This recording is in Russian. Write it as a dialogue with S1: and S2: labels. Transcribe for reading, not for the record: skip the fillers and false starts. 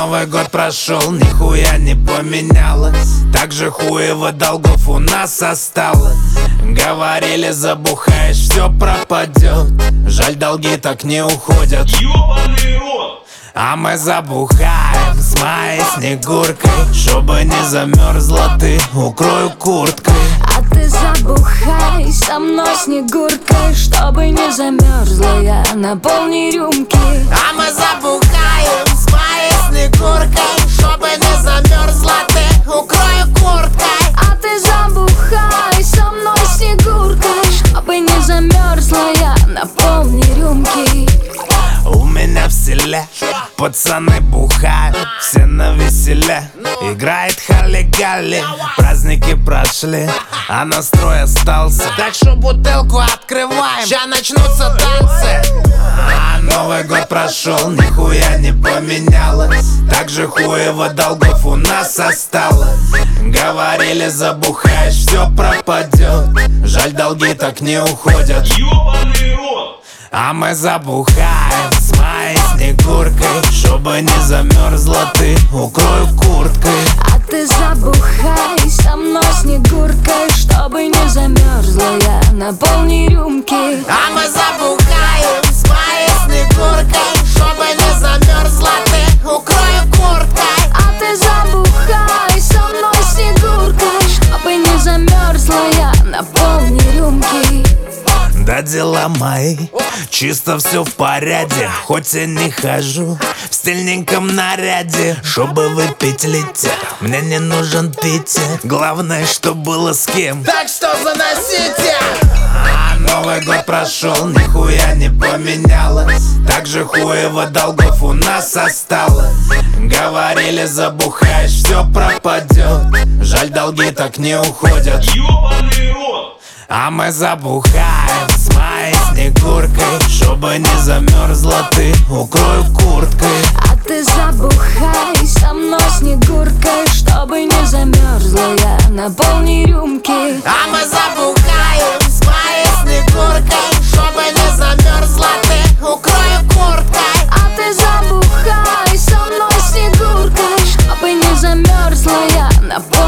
S1: Новый год прошел, нихуя не поменялось. Так же хуево долгов у нас осталось. Говорили, забухаешь, все пропадет. Жаль, долги так не уходят.
S2: Ёбаный рот!
S1: А мы забухаем с моей Снегуркой. Чтобы не замерзла ты, укрою курткой.
S3: А ты забухай со мной Снегуркой. Чтобы не замерзла я, наполни рюмки.
S1: А мы забухаем с моей Снегуркой. Чтобы не замерзла ты, укрою курткой.
S3: А ты забухай со мной Снегуркой. Чтобы не замерзла я, наполни рюмки.
S1: У меня в селе пацаны бухают, все навеселе. Играет халли-галли, праздники прошли, а настрой остался. Так что бутылку открываем, ща начнутся танцы. А Новый год прошел, нихуя не поменялось. Так же хуево долгов у нас осталось. Говорили, забухаешь, все пропадет. Жаль, долги так не уходят.
S2: Ёбаный рот!
S1: А мы забухаем с моей Снегуркой. Чтобы не замерзла ты, укрою курткой.
S3: А ты забухай со мной Снегуркой. Чтобы не замерзла я, наполни рюмки.
S1: А мы забухаем с моей Снегуркой. Чтобы не замерзла ты, укрою курткой.
S3: А ты забухай со мной Снегуркой. Чтобы не замерзла я, наполни рюмки.
S1: Да дела мои, чисто все в порядке. Хоть я не хожу в стильненьком наряде. Чтобы выпить летя, мне не нужен Питер. Главное, что было с кем. Так что заносите. А Новый год прошел, нихуя не поменялось. Так же хуево долгов у нас осталось. Говорили, забухаешь, все пропадет. Жаль, долги так не уходят.
S2: Ёбаный рот!
S1: А мы забухаем с моей Снегуркой. Чтобы не замерзла ты, укрою курткой.
S3: А ты забухай со мной Снегуркой. Чтобы не замерзла я, наполни рюмки.
S1: А мы забухаем с моей Снегуркой. Чтобы не замерзла ты, укрою курткой.
S3: А ты забухай со мной Снегуркой. Чтобы не замерзла я, наполни